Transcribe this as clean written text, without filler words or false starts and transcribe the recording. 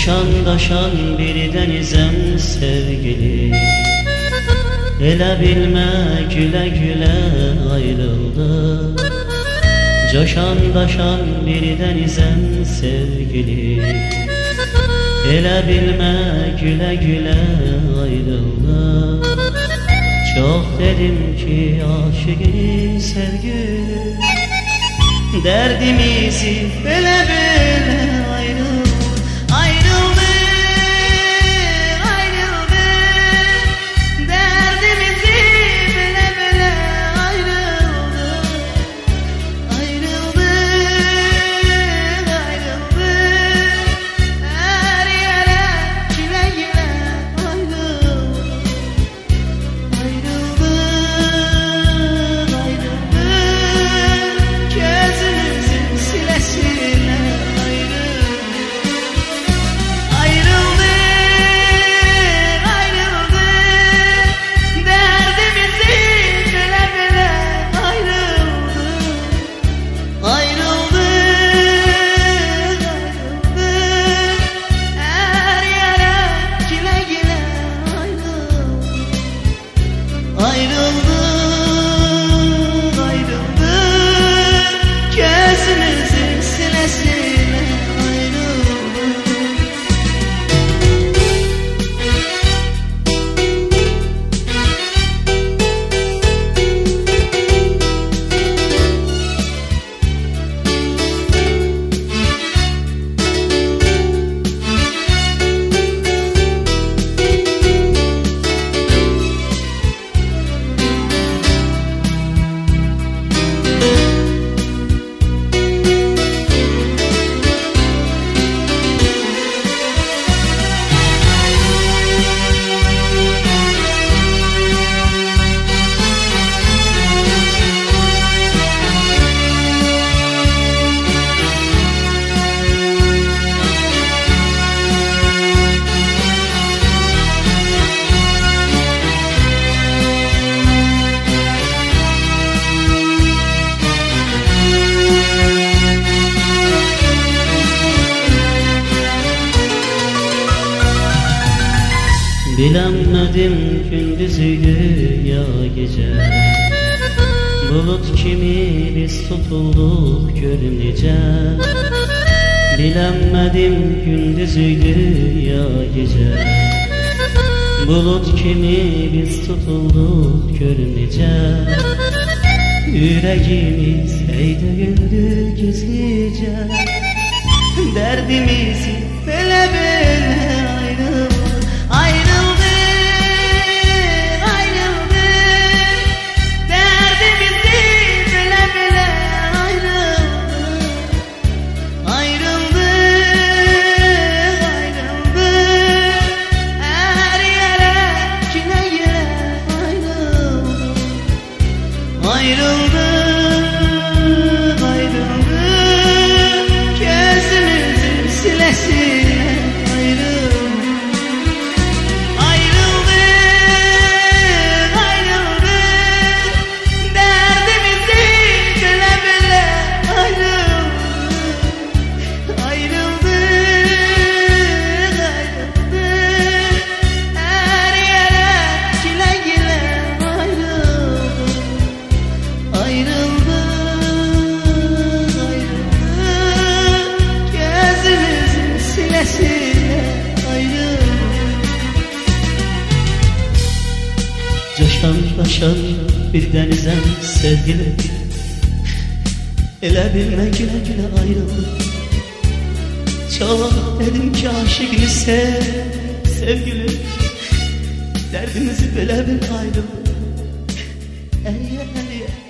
Coşan daşan bir denizem sevgili, ele bilme güle güle ayrıldı. Coşan daşan bir denizem sevgili, ele bilme güle güle ayrıldı. Çok dedim ki aşık sevgili, derdimizi böyle böyle ayrıldı. Bilemedim gündüzüydü ya gece, bulut kimi biz tutulduk görünece. Bilemedim gündüzüydü ya gece, bulut kimi biz tutulduk görünece. Yüreğimiz eğdöğüldü gizlice, derdimizi böyle böyle ayrıldı. Coşan daşan bir denizem sevgili, ele bilme güle güle ayrıldı. Çok dedim ki aşık sevgili, derdimizi böyle bir ayrıldı. Eriye eriye